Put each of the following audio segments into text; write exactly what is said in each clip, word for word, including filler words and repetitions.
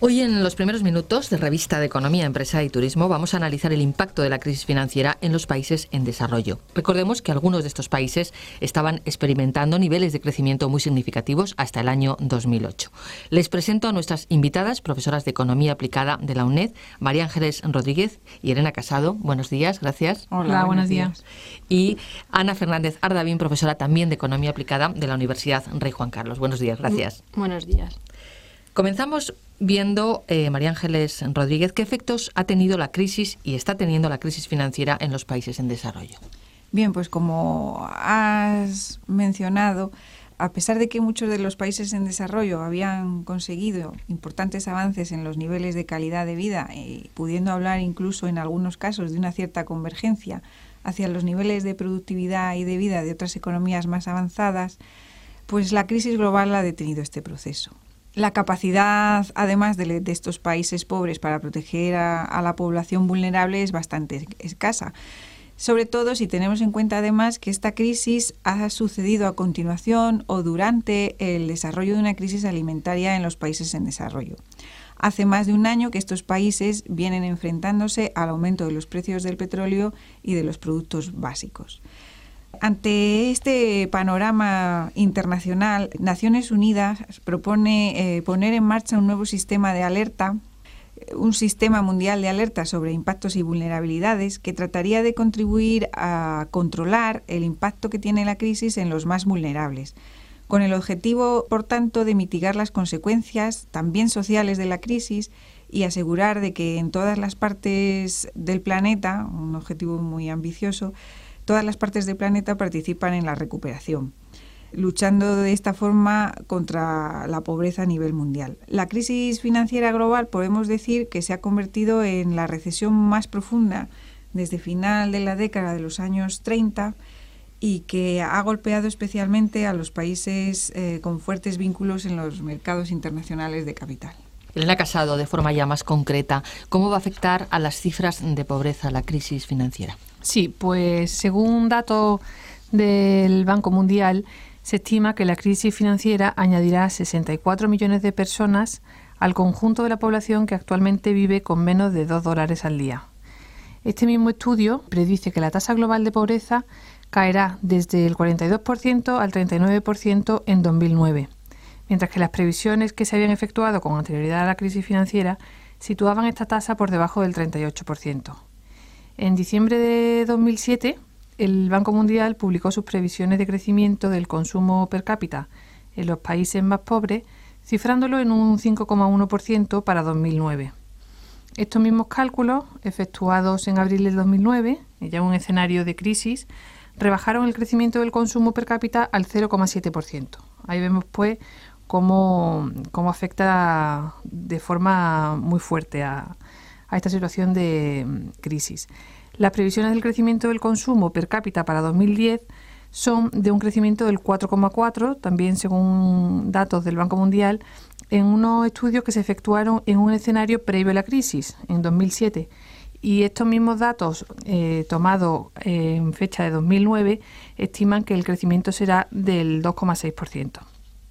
Hoy en los primeros minutos de Revista de Economía, Empresa y Turismo vamos a analizar el impacto de la crisis financiera en los países en desarrollo. Recordemos que algunos de estos países estaban experimentando niveles de crecimiento muy significativos hasta el año dos mil ocho. Les presento a nuestras invitadas, profesoras de Economía Aplicada de la UNED, María Ángeles Rodríguez y Elena Casado. Buenos días, gracias. Hola, Hola buenos días. Y Ana Fernández Ardavín, profesora también de Economía Aplicada de la Universidad Rey Juan Carlos. Buenos días, gracias. Buenos días. Comenzamos viendo, eh, María Ángeles Rodríguez, qué efectos ha tenido la crisis y está teniendo la crisis financiera en los países en desarrollo. Bien, pues como has mencionado, a pesar de que muchos de los países en desarrollo habían conseguido importantes avances en los niveles de calidad de vida y pudiendo hablar incluso en algunos casos de una cierta convergencia hacia los niveles de productividad y de vida de otras economías más avanzadas, pues la crisis global ha detenido este proceso. La capacidad, además de, de estos países pobres para proteger a, a la población vulnerable es bastante escasa. Sobre todo si tenemos en cuenta además que esta crisis ha sucedido a continuación o durante el desarrollo de una crisis alimentaria en los países en desarrollo. Hace más de un año que estos países vienen enfrentándose al aumento de los precios del petróleo y de los productos básicos. Ante este panorama internacional, Naciones Unidas propone eh, poner en marcha un nuevo sistema de alerta, un sistema mundial de alerta sobre impactos y vulnerabilidades que trataría de contribuir a controlar el impacto que tiene la crisis en los más vulnerables, con el objetivo, por tanto, de mitigar las consecuencias también sociales de la crisis y asegurar de que en todas las partes del planeta, un objetivo muy ambicioso, todas las partes del planeta participan en la recuperación, luchando de esta forma contra la pobreza a nivel mundial. La crisis financiera global podemos decir que se ha convertido en la recesión más profunda desde final de la década de los años treinta y que ha golpeado especialmente a los países eh, con fuertes vínculos en los mercados internacionales de capital. Elena Casado, de forma ya más concreta, ¿cómo va a afectar a las cifras de pobreza la crisis financiera? Sí, pues según datos del Banco Mundial, se estima que la crisis financiera añadirá sesenta y cuatro millones de personas al conjunto de la población que actualmente vive con menos de dos dólares al día. Este mismo estudio predice que la tasa global de pobreza caerá desde el cuarenta y dos por ciento al treinta y nueve por ciento en dos mil nueve, mientras que las previsiones que se habían efectuado con anterioridad a la crisis financiera situaban esta tasa por debajo del treinta y ocho por ciento. En diciembre de dos mil siete, el Banco Mundial publicó sus previsiones de crecimiento del consumo per cápita en los países más pobres, cifrándolo en un cinco coma uno por ciento para dos mil nueve. Estos mismos cálculos, efectuados en abril de dos mil nueve, ya en un escenario de crisis, rebajaron el crecimiento del consumo per cápita al cero coma siete por ciento. Ahí vemos, pues, cómo, cómo afecta de forma muy fuerte a a esta situación de crisis. Las previsiones del crecimiento del consumo per cápita para dos mil diez son de un crecimiento del cuatro coma cuatro, también según datos del Banco Mundial, en unos estudios que se efectuaron en un escenario previo a la crisis, en dos mil siete. Y estos mismos datos, eh, tomados en fecha de dos mil nueve, estiman que el crecimiento será del dos coma seis por ciento.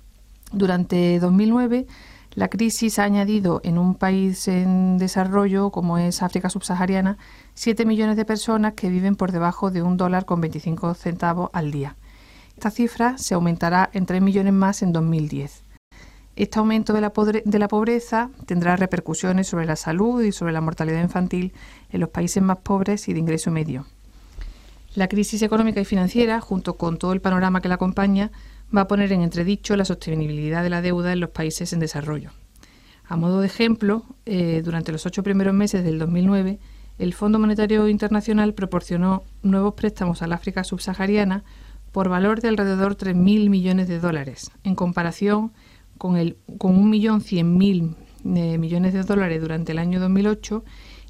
Durante dos mil nueve, la crisis ha añadido en un país en desarrollo, como es África subsahariana, siete millones de personas que viven por debajo de un dólar con veinticinco centavos al día. Esta cifra se aumentará en tres millones más en dos mil diez. Este aumento de la, podre- de la pobreza tendrá repercusiones sobre la salud y sobre la mortalidad infantil en los países más pobres y de ingreso medio. La crisis económica y financiera, junto con todo el panorama que la acompaña, va a poner en entredicho la sostenibilidad de la deuda en los países en desarrollo. A modo de ejemplo, eh, durante los ocho primeros meses del dos mil nueve, el Fondo Monetario Internacional proporcionó nuevos préstamos al África subsahariana por valor de alrededor tres mil millones de dólares, en comparación con, el, con un millón cien mil eh, millones de dólares durante el año dos mil ocho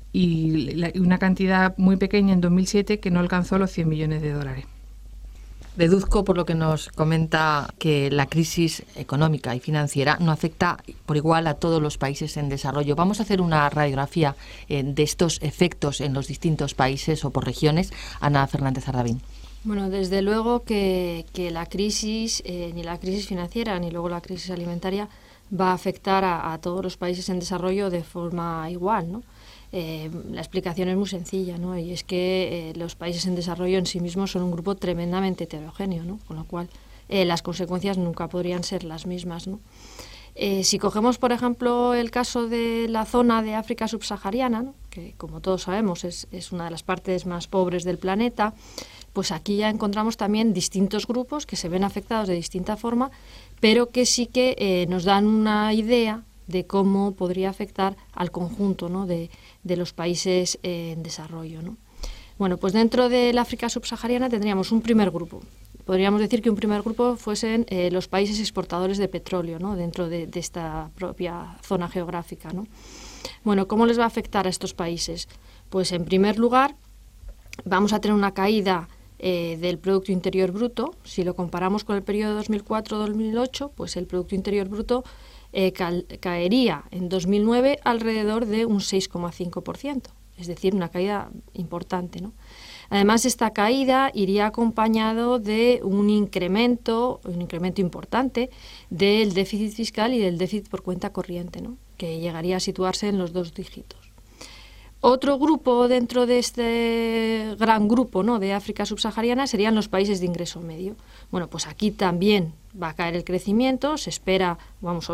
y la, una cantidad muy pequeña en dos mil siete que no alcanzó los cien millones de dólares. Deduzco, por lo que nos comenta, que la crisis económica y financiera no afecta por igual a todos los países en desarrollo. Vamos a hacer una radiografía eh, de estos efectos en los distintos países o por regiones. Ana Fernández Ardavín. Bueno, desde luego que, que la crisis, eh, ni la crisis financiera ni luego la crisis alimentaria, va a afectar a, a todos los países en desarrollo de forma igual, ¿no? Eh, la explicación es muy sencilla, ¿no? Y es que eh, los países en desarrollo en sí mismos son un grupo tremendamente heterogéneo, ¿no? Con lo cual eh, las consecuencias nunca podrían ser las mismas, ¿no? Eh, si cogemos, por ejemplo, el caso de la zona de África subsahariana, ¿no? Que como todos sabemos es, es una de las partes más pobres del planeta, pues aquí ya encontramos también distintos grupos que se ven afectados de distinta forma, pero que sí que eh, nos dan una idea de cómo podría afectar al conjunto, ¿no? de, de los países eh, en desarrollo, ¿no? Bueno, pues dentro del África subsahariana tendríamos un primer grupo. Podríamos decir que un primer grupo fuesen eh, los países exportadores de petróleo, ¿no? Dentro de, de esta propia zona geográfica, ¿no? Bueno, ¿cómo les va a afectar a estos países? Pues en primer lugar vamos a tener una caída eh, del Producto Interior Bruto. Si lo comparamos con el periodo dos mil cuatro a dos mil ocho, pues el Producto Interior Bruto eh, cal, caería en dos mil nueve alrededor de un seis coma cinco por ciento, es decir, una caída importante, ¿no? Además, esta caída iría acompañado de un incremento, un incremento importante del déficit fiscal y del déficit por cuenta corriente, ¿no? Que llegaría a situarse en los dos dígitos. Otro grupo dentro de este gran grupo, ¿no? de África subsahariana serían los países de ingreso medio. Bueno, pues aquí también va a caer el crecimiento, se espera, vamos,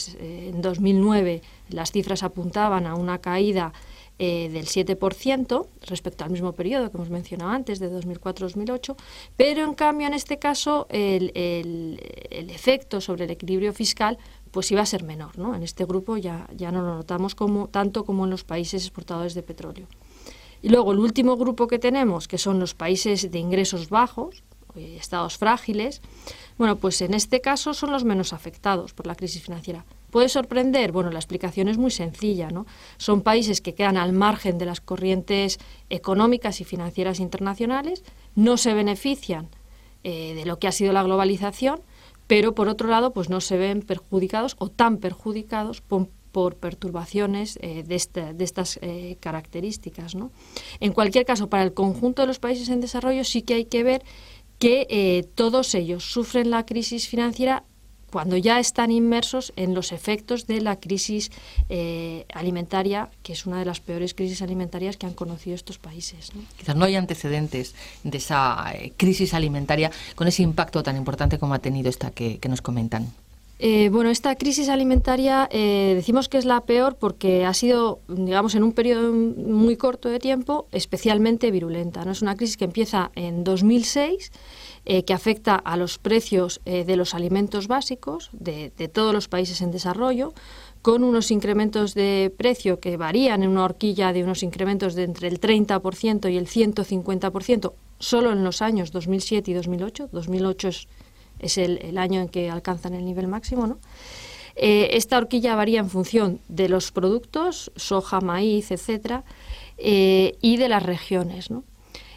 en dos mil nueve las cifras apuntaban a una caída eh, del siete por ciento respecto al mismo periodo que hemos mencionado antes, de dos mil cuatro a dos mil ocho, pero en cambio en este caso el, el, el efecto sobre el equilibrio fiscal pues iba a ser menor, ¿no? En este grupo ya, ya no lo notamos como, tanto como en los países exportadores de petróleo. Y luego el último grupo que tenemos, que son los países de ingresos bajos, eh, estados frágiles, bueno, pues en este caso son los menos afectados por la crisis financiera. ¿Puede sorprender? Bueno, la explicación es muy sencilla, ¿no? Son países que quedan al margen de las corrientes económicas y financieras internacionales, no se benefician eh, de lo que ha sido la globalización, pero por otro lado pues no se ven perjudicados o tan perjudicados por, por perturbaciones eh, de, este, de estas eh, características, ¿no? En cualquier caso, para el conjunto de los países en desarrollo sí que hay que ver que eh, todos ellos sufren la crisis financiera cuando ya están inmersos en los efectos de la crisis eh, alimentaria, que es una de las peores crisis alimentarias que han conocido estos países, ¿no? Quizás no hay antecedentes de esa eh, crisis alimentaria con ese impacto tan importante como ha tenido esta que, que nos comentan. Eh, bueno, esta crisis alimentaria eh, decimos que es la peor porque ha sido, digamos, en un periodo muy corto de tiempo, especialmente virulenta, ¿no? Es una crisis que empieza en dos mil seis, eh, que afecta a los precios eh, de los alimentos básicos de, de todos los países en desarrollo, con unos incrementos de precio que varían en una horquilla de unos incrementos de entre el treinta por ciento y el ciento cincuenta por ciento solo en los años dos mil siete y dos mil ocho. dos mil ocho es es el, el año en que alcanzan el nivel máximo, ¿no? Eh, esta horquilla varía en función de los productos, soja, maíz, etcétera, eh, y de las regiones, ¿no?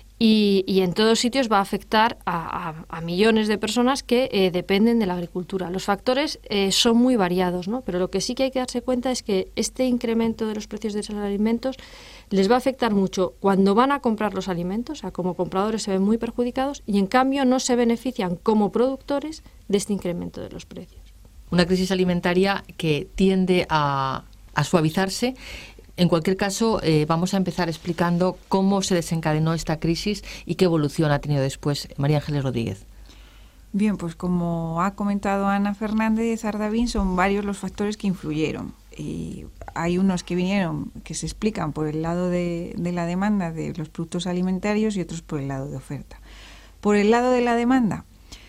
Y, y en todos sitios va a afectar a, a, a millones de personas que eh, dependen de la agricultura. Los factores eh, son muy variados, ¿no? Pero lo que sí que hay que darse cuenta es que este incremento de los precios de los alimentos les va a afectar mucho cuando van a comprar los alimentos, o sea, como compradores se ven muy perjudicados y en cambio no se benefician como productores de este incremento de los precios. Una crisis alimentaria que tiende a, a suavizarse. En cualquier caso, eh, vamos a empezar explicando cómo se desencadenó esta crisis y qué evolución ha tenido después María Ángeles Rodríguez. Bien, pues como ha comentado Ana Fernández Ardavín, son varios los factores que influyeron. Y hay unos que vinieron, que se explican por el lado de, de la demanda de los productos alimentarios y otros por el lado de oferta. Por el lado de la demanda,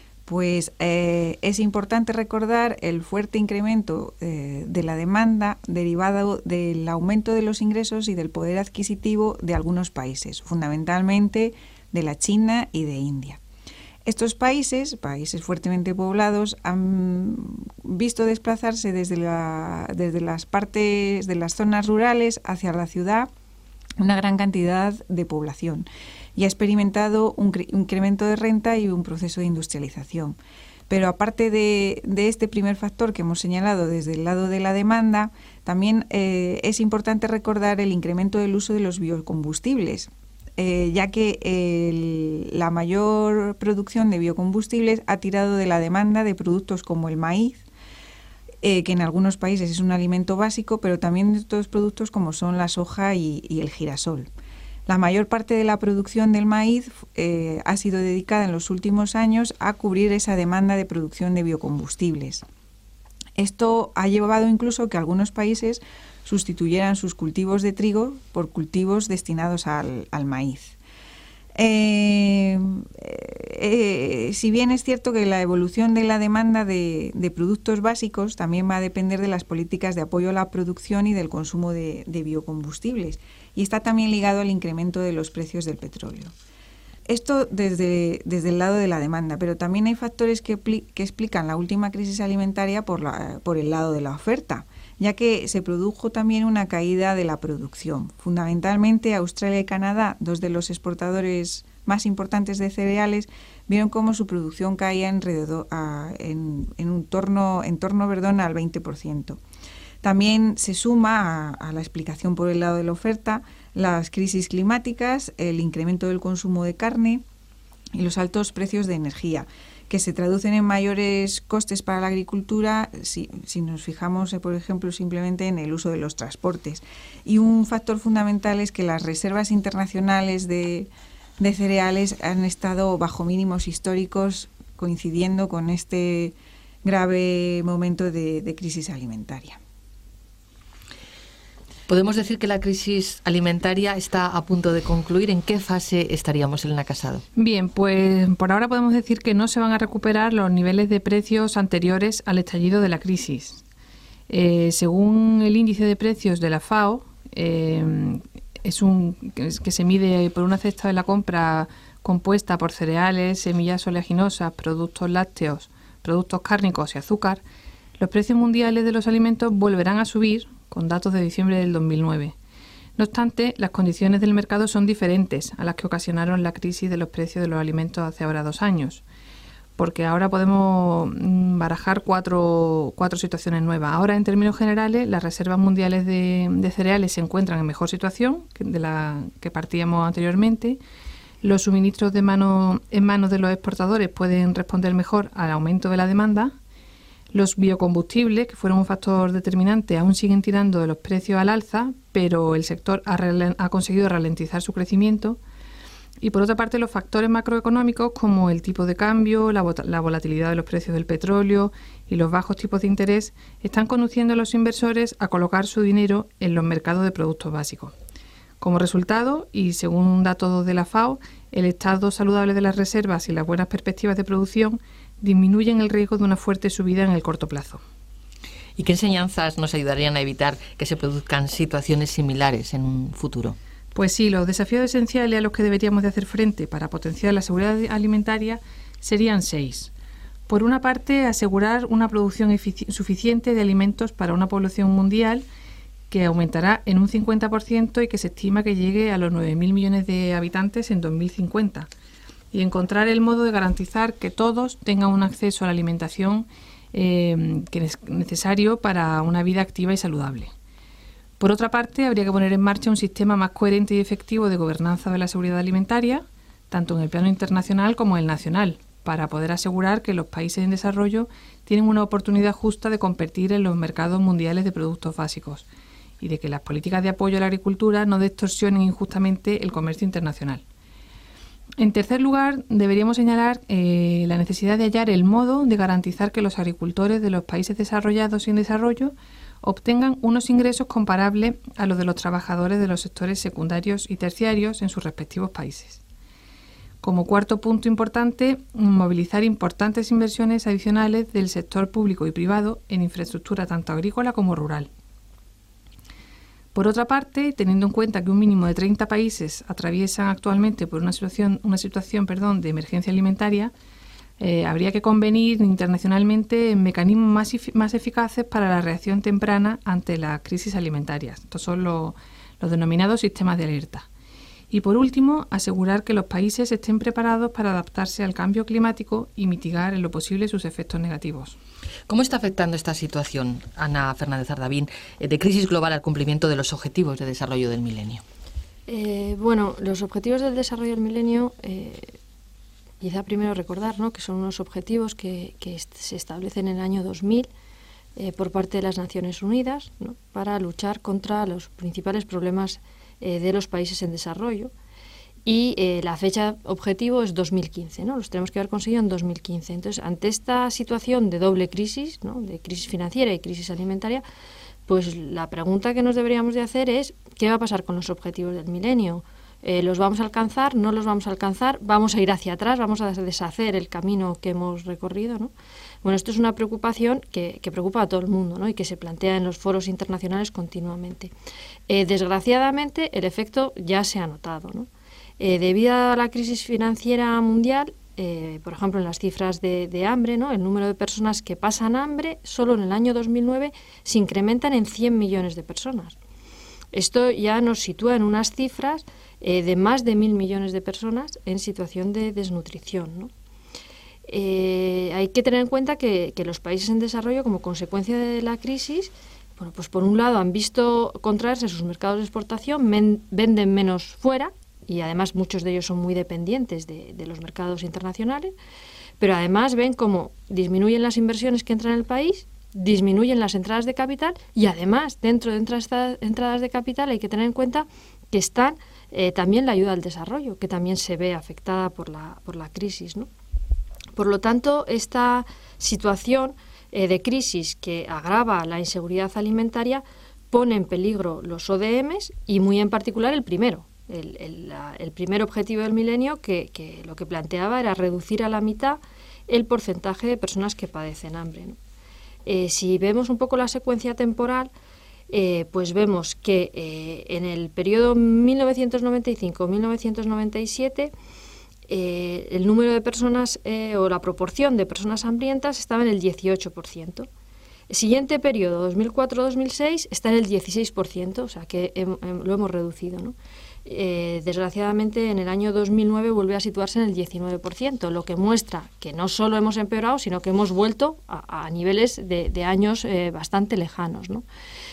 pues eh, es importante recordar el fuerte incremento eh, de la demanda derivado del aumento de los ingresos y del poder adquisitivo de algunos países, fundamentalmente de la China y de India. Estos países, países fuertemente poblados, han visto desplazarse desde, la, desde las partes de las zonas rurales hacia la ciudad una gran cantidad de población y ha experimentado un, un incremento de renta y un proceso de industrialización. Pero aparte de, de este primer factor que hemos señalado desde el lado de la demanda, también eh, es importante recordar el incremento del uso de los biocombustibles, eh, ya que el, la mayor producción de biocombustibles ha tirado de la demanda de productos como el maíz, eh, que en algunos países es un alimento básico, pero también de otros productos como son la soja y, y el girasol. La mayor parte de la producción del maíz eh, ha sido dedicada en los últimos años a cubrir esa demanda de producción de biocombustibles. Esto ha llevado incluso a que algunos países sustituyeran sus cultivos de trigo por cultivos destinados al, al maíz. Eh, eh, si bien es cierto que la evolución de la demanda de, de productos básicos también va a depender de las políticas de apoyo a la producción y del consumo de, de biocombustibles, y está también ligado al incremento de los precios del petróleo. Esto desde, desde el lado de la demanda, pero también hay factores que, que explican la última crisis alimentaria por, la, por el lado de la oferta, ya que se produjo también una caída de la producción. Fundamentalmente, Australia y Canadá, dos de los exportadores más importantes de cereales, vieron cómo su producción caía alrededor, a, en, en, un torno, en torno perdón, al veinte por ciento. También se suma a, a la explicación por el lado de la oferta las crisis climáticas, el incremento del consumo de carne y los altos precios de energía, que se traducen en mayores costes para la agricultura si, si nos fijamos, eh, por ejemplo, simplemente en el uso de los transportes. Y un factor fundamental es que las reservas internacionales de, de cereales han estado bajo mínimos históricos, coincidiendo con este grave momento de, de crisis alimentaria. ¿Podemos decir que la crisis alimentaria está a punto de concluir? ¿En qué fase estaríamos, Elena Casado? Bien, pues por ahora podemos decir que no se van a recuperar los niveles de precios anteriores al estallido de la crisis. Eh, según el índice de precios de la FAO, eh, es un que se mide por una cesta de la compra compuesta por cereales, semillas oleaginosas, productos lácteos, productos cárnicos y azúcar, los precios mundiales de los alimentos volverán a subir con datos de diciembre del dos mil nueve. No obstante, las condiciones del mercado son diferentes a las que ocasionaron la crisis de los precios de los alimentos hace ahora dos años, porque ahora podemos barajar cuatro, cuatro situaciones nuevas. Ahora, en términos generales, las reservas mundiales de, de cereales se encuentran en mejor situación que de la que partíamos anteriormente. Los suministros de mano, en manos de los exportadores pueden responder mejor al aumento de la demanda. Los biocombustibles, que fueron un factor determinante, aún siguen tirando de los precios al alza, pero el sector ha, ha conseguido ralentizar su crecimiento. Y por otra parte, los factores macroeconómicos como el tipo de cambio, la, la volatilidad de los precios del petróleo y los bajos tipos de interés están conduciendo a los inversores a colocar su dinero en los mercados de productos básicos. Como resultado, y según datos de la FAO, el estado saludable de las reservas y las buenas perspectivas de producción disminuyen el riesgo de una fuerte subida en el corto plazo. ¿Y qué enseñanzas nos ayudarían a evitar que se produzcan situaciones similares en un futuro? Pues sí, los desafíos esenciales a los que deberíamos de hacer frente para potenciar la seguridad alimentaria serían seis. Por una parte, asegurar una producción efici- suficiente de alimentos para una población mundial que aumentará en un cincuenta por ciento y que se estima que llegue a los nueve mil millones de habitantes en dos mil cincuenta. Y encontrar el modo de garantizar que todos tengan un acceso a la alimentación eh, que es necesario para una vida activa y saludable. Por otra parte, habría que poner en marcha un sistema más coherente y efectivo de gobernanza de la seguridad alimentaria, tanto en el plano internacional como en el nacional, para poder asegurar que los países en desarrollo tienen una oportunidad justa de competir en los mercados mundiales de productos básicos y de que las políticas de apoyo a la agricultura no distorsionen injustamente el comercio internacional. En tercer lugar, deberíamos señalar eh, la necesidad de hallar el modo de garantizar que los agricultores de los países desarrollados y en desarrollo obtengan unos ingresos comparables a los de los trabajadores de los sectores secundarios y terciarios en sus respectivos países. Como cuarto punto importante, movilizar importantes inversiones adicionales del sector público y privado en infraestructura tanto agrícola como rural. Por otra parte, teniendo en cuenta que un mínimo de treinta países atraviesan actualmente por una situación, una situación perdón, de emergencia alimentaria, eh, habría que convenir internacionalmente en mecanismos más, más eficaces para la reacción temprana ante las crisis alimentarias. Estos son los, los denominados sistemas de alerta. Y por último, asegurar que los países estén preparados para adaptarse al cambio climático y mitigar en lo posible sus efectos negativos. ¿Cómo está afectando esta situación, Ana Fernández Ardavín, de crisis global al cumplimiento de los objetivos de desarrollo del milenio? Eh, bueno, los objetivos del desarrollo del milenio, eh, quizá primero recordar, ¿no?, que son unos objetivos que, que se establecen en el año dos mil eh, por parte de las Naciones Unidas, ¿no?, para luchar contra los principales problemas eh, de los países en desarrollo. Y eh, la fecha objetivo es dos mil quince, ¿no? Los tenemos que haber conseguido en dos mil quince. Entonces, ante esta situación de doble crisis, ¿no?, de crisis financiera y crisis alimentaria, pues la pregunta que nos deberíamos de hacer es ¿qué va a pasar con los objetivos del milenio? Eh, ¿Los vamos a alcanzar? ¿No los vamos a alcanzar? ¿Vamos a ir hacia atrás? ¿Vamos a deshacer el camino que hemos recorrido, ¿no? Bueno, esto es una preocupación que, que preocupa a todo el mundo, ¿no?, y que se plantea en los foros internacionales continuamente. Eh, desgraciadamente, el efecto ya se ha notado, ¿no? Eh, debido a la crisis financiera mundial, eh, por ejemplo, en las cifras de, de hambre, ¿no?, el número de personas que pasan hambre, solo en el año dos mil nueve se incrementan en cien millones de personas. Esto ya nos sitúa en unas cifras eh, de más de mil millones de personas en situación de desnutrición, ¿no? Eh, hay que tener en cuenta que, que los países en desarrollo, como consecuencia de la crisis, bueno, pues por un lado han visto contraerse sus mercados de exportación, men, venden menos fuera, y además muchos de ellos son muy dependientes de, de los mercados internacionales, pero además ven cómo disminuyen las inversiones que entran en el país, disminuyen las entradas de capital y además dentro de estas entradas de capital hay que tener en cuenta que están eh, también la ayuda al desarrollo, que también se ve afectada por la, por la crisis, ¿no? Por lo tanto, esta situación eh, de crisis que agrava la inseguridad alimentaria pone en peligro los O D Ms y muy en particular el primero. El, el, la, el primer objetivo del milenio que, que lo que planteaba era reducir a la mitad el porcentaje de personas que padecen hambre, ¿no? Eh, si vemos un poco la secuencia temporal, eh, pues vemos que eh, en el periodo mil novecientos noventa y cinco a mil novecientos noventa y siete eh, el número de personas eh, o la proporción de personas hambrientas estaba en el dieciocho por ciento. El siguiente periodo, dos mil cuatro a dos mil seis, está en el dieciséis por ciento, o sea que hem, hem, lo hemos reducido, ¿no? Eh, desgraciadamente en el año dos mil nueve vuelve a situarse en el diecinueve por ciento, lo que muestra que no solo hemos empeorado, sino que hemos vuelto a, a niveles de, de años eh, bastante lejanos, ¿no?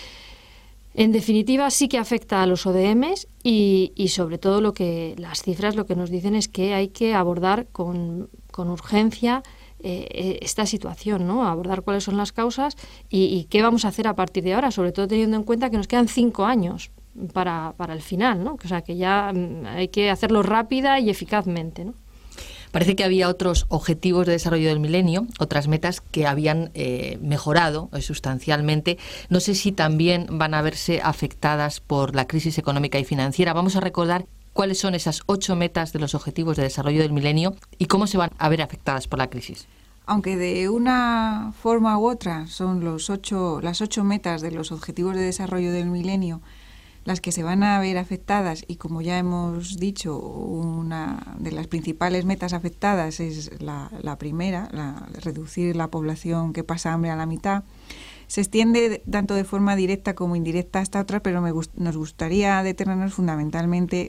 En definitiva, sí que afecta a los O D Ms y, y sobre todo lo que las cifras lo que nos dicen es que hay que abordar con, con urgencia eh, esta situación, ¿no? Abordar cuáles son las causas y, y qué vamos a hacer a partir de ahora, sobre todo teniendo en cuenta que nos quedan cinco años para, para el final, ¿no? O sea, que ya hay que hacerlo rápida y eficazmente, ¿no? Parece que había otros objetivos de desarrollo del milenio, otras metas que habían eh, mejorado eh, sustancialmente. No sé si también van a verse afectadas por la crisis económica y financiera. Vamos a recordar cuáles son esas ocho metas de los objetivos de desarrollo del milenio y cómo se van a ver afectadas por la crisis. Aunque de una forma u otra son los ocho, las ocho metas de los objetivos de desarrollo del milenio las que se van a ver afectadas, y como ya hemos dicho, una de las principales metas afectadas es la, la primera, la, reducir la población que pasa hambre a la mitad. Se extiende tanto de forma directa como indirecta hasta otra, pero me gust- nos gustaría detenernos fundamentalmente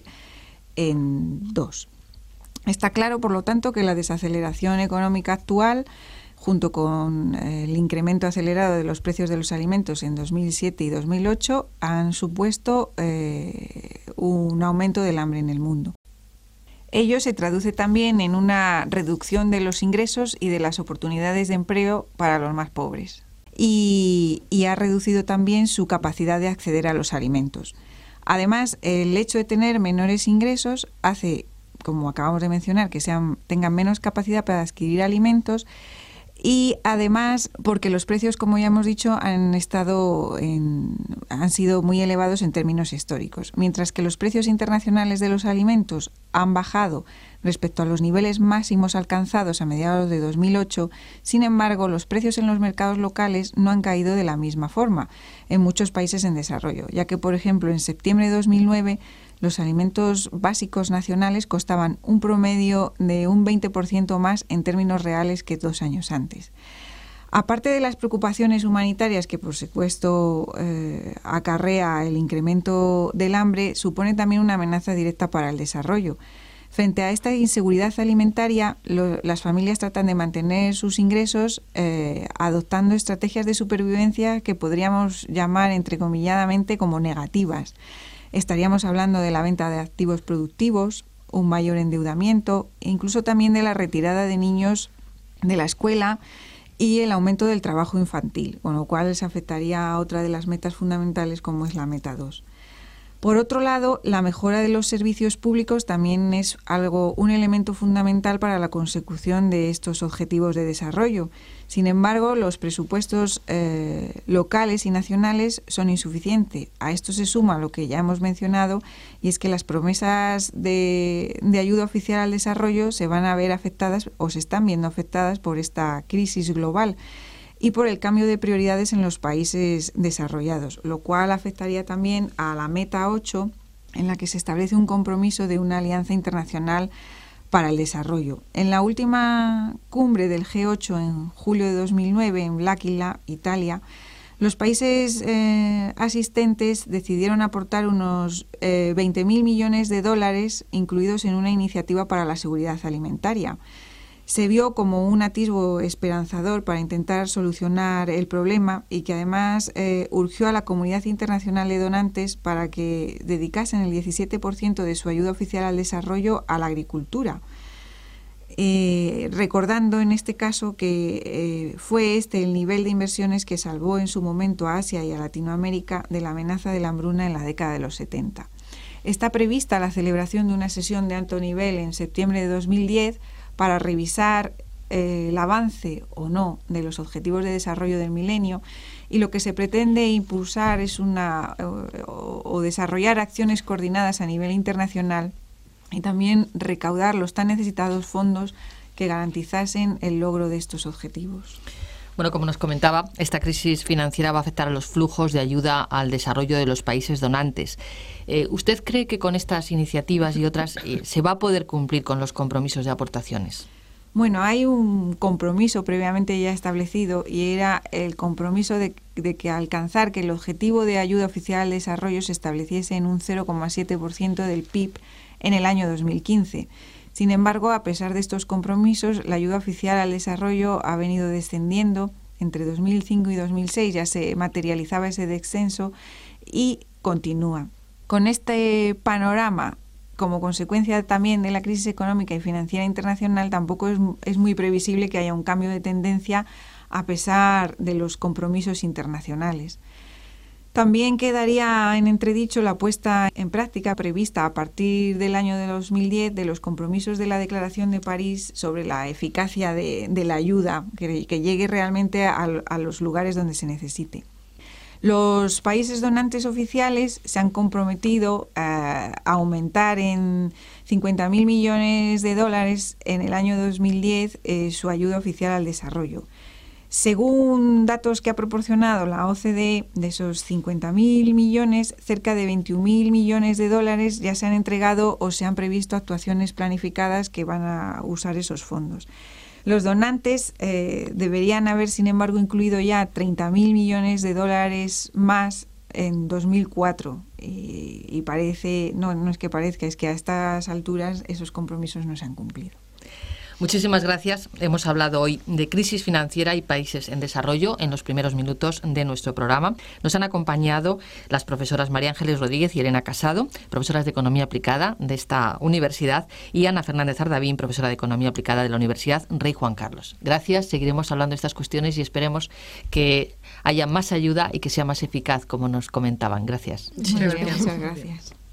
en dos. Está claro, por lo tanto, que la desaceleración económica actual, junto con el incremento acelerado de los precios de los alimentos en dos mil siete y dos mil ocho, han supuesto eh, un aumento del hambre en el mundo. Ello se traduce también en una reducción de los ingresos y de las oportunidades de empleo para los más pobres. Y, y ha reducido también su capacidad de acceder a los alimentos. Además, el hecho de tener menores ingresos hace, como acabamos de mencionar, que sean, tengan menos capacidad para adquirir alimentos. Y además, porque los precios, como ya hemos dicho, han estado en, han sido muy elevados en términos históricos. Mientras que los precios internacionales de los alimentos han bajado respecto a los niveles máximos alcanzados a mediados de dos mil ocho, sin embargo, los precios en los mercados locales no han caído de la misma forma en muchos países en desarrollo, ya que, por ejemplo, en septiembre de dos mil nueve, los alimentos básicos nacionales costaban un promedio de un veinte por ciento más en términos reales que dos años antes. Aparte de las preocupaciones humanitarias que, por supuesto, eh, acarrea el incremento del hambre, supone también una amenaza directa para el desarrollo. Frente a esta inseguridad alimentaria, lo, las familias tratan de mantener sus ingresos eh, adoptando estrategias de supervivencia que podríamos llamar entrecomilladamente como negativas. Estaríamos hablando de la venta de activos productivos, un mayor endeudamiento e incluso también de la retirada de niños de la escuela y el aumento del trabajo infantil, con lo cual se afectaría a otra de las metas fundamentales como es la meta dos. Por otro lado, la mejora de los servicios públicos también es algo, un elemento fundamental para la consecución de estos objetivos de desarrollo. Sin embargo, los presupuestos eh, locales y nacionales son insuficientes. A esto se suma lo que ya hemos mencionado, y es que las promesas de, de ayuda oficial al desarrollo se van a ver afectadas o se están viendo afectadas por esta crisis global y por el cambio de prioridades en los países desarrollados, lo cual afectaría también a la meta ocho, en la que se establece un compromiso de una alianza internacional para el desarrollo. En la última cumbre del G ocho en julio de dos mil nueve en L'Aquila, Italia, los países eh, asistentes decidieron aportar unos eh, veinte mil millones de dólares incluidos en una iniciativa para la seguridad alimentaria. Se vio como un atisbo esperanzador para intentar solucionar el problema y que además eh, urgió a la comunidad internacional de donantes para que dedicasen el diecisiete por ciento de su ayuda oficial al desarrollo a la agricultura. Eh, recordando en este caso que eh, fue este el nivel de inversiones que salvó en su momento a Asia y a Latinoamérica de la amenaza de la hambruna en la década de los setenta. Está prevista la celebración de una sesión de alto nivel en septiembre de dos mil diez para revisar eh, el avance o no de los objetivos de desarrollo del milenio, y lo que se pretende impulsar es una o, o desarrollar acciones coordinadas a nivel internacional y también recaudar los tan necesitados fondos que garantizasen el logro de estos objetivos. Bueno, como nos comentaba, esta crisis financiera va a afectar a los flujos de ayuda al desarrollo de los países donantes. Eh, ¿Usted cree que con estas iniciativas y otras eh, se va a poder cumplir con los compromisos de aportaciones? Bueno, hay un compromiso previamente ya establecido y era el compromiso de, de que alcanzar que el objetivo de ayuda oficial al desarrollo se estableciese en un cero coma siete por ciento del P I B en el año dos mil quince. Sin embargo, a pesar de estos compromisos, la ayuda oficial al desarrollo ha venido descendiendo. Entre dos mil cinco y dos mil seis ya se materializaba ese descenso y continúa. Con este panorama, como consecuencia también de la crisis económica y financiera internacional, tampoco es, es muy previsible que haya un cambio de tendencia a pesar de los compromisos internacionales. También quedaría en entredicho la puesta en práctica prevista a partir del año de dos mil diez de los compromisos de la Declaración de París sobre la eficacia de, de la ayuda, que, que llegue realmente a, a los lugares donde se necesite. Los países donantes oficiales se han comprometido a aumentar en cincuenta mil millones de dólares en el año dos mil diez eh, su ayuda oficial al desarrollo. Según datos que ha proporcionado la O C D E, de esos cincuenta mil millones, cerca de veintiún mil millones de dólares ya se han entregado o se han previsto actuaciones planificadas que van a usar esos fondos. Los donantes eh, deberían haber, sin embargo, incluido ya treinta mil millones de dólares más en dos mil cuatro y, y parece, no, no es que parezca, es que a estas alturas esos compromisos no se han cumplido. Muchísimas gracias. Hemos hablado hoy de crisis financiera y países en desarrollo en los primeros minutos de nuestro programa. Nos han acompañado las profesoras María Ángeles Rodríguez y Elena Casado, profesoras de Economía Aplicada de esta universidad, y Ana Fernández Ardavín, profesora de Economía Aplicada de la Universidad Rey Juan Carlos. Gracias. Seguiremos hablando de estas cuestiones y esperemos que haya más ayuda y que sea más eficaz, como nos comentaban. Gracias. Muchas gracias. Muchas gracias.